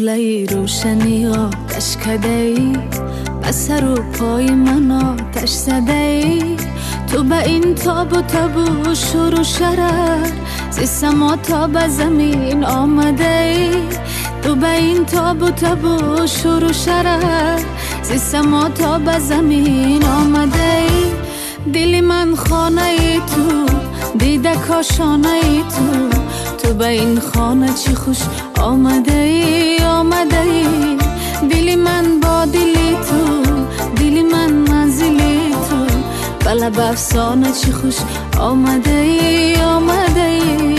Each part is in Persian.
سلای روشنی آتش کده ای، بس رو پای من آتش زده ای. تو به این تاب و تابو شور و شرر، زی سما تا به زمین آمده ای. تو به این تاب و تابو شور و شرر، زی سما تا به زمین آمده ای. دلی من خانه ای تو، دیده کاشانه ای تو. تو به این خانه چی خوش آمده ای، آمده ای. دلی من با دلی تو، دلی من منزلی تو. بله به افسانه چی خوش آمده ای، آمده ای.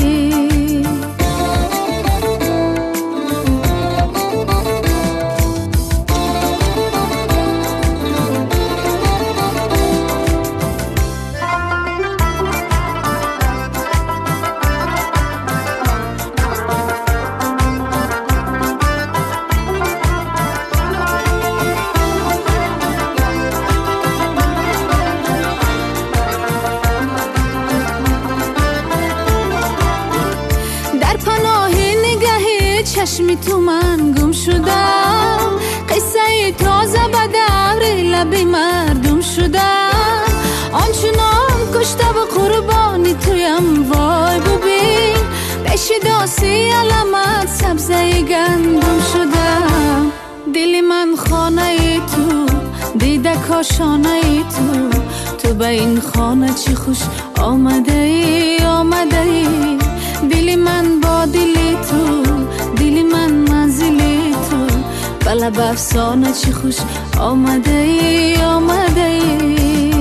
چشمی تو من گم شدم، قصه تازه به دور لبی مردم شدم. آنچنان کشته و قربانی تویم وای ببین، پیش داسی علامت سبزه گندم شدم. دلی من خانه ای تو، دیده کاشانه ای تو. تو به این خانه چی خوش آمده ای، آمده ای. دلی من با دلی تو، دلی من منزلی تو. بله به افسانه چی خوش آمده ای، آمده ای.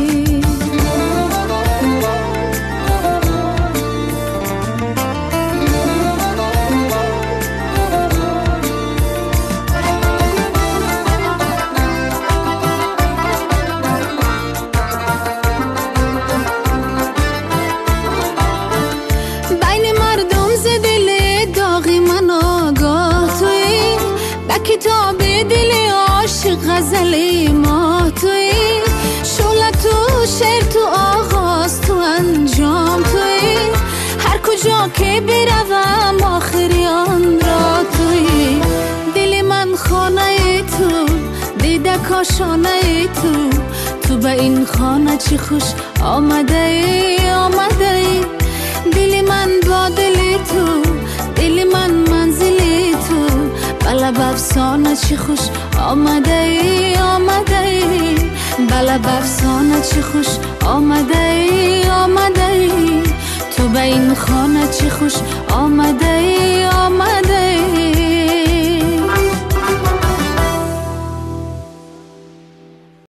کتاب دل عاشق غزل ما توی، شعله تو شعر تو آغاز تو انجام توی. هر کجا که بروم آخری آن را توی. دل من خانه تو، دیده کاشانه تو. تو به این خانه چی خوش آمده ای، آمده ای. دل من با دل تو، دل من منزلی تو. بله به افسانه چی خوش آمده ای، آمده ای. بله به افسانه چی خوش آمده ای، آمده ای. تو به این خانه چی خوش آمده ای، آمده ای.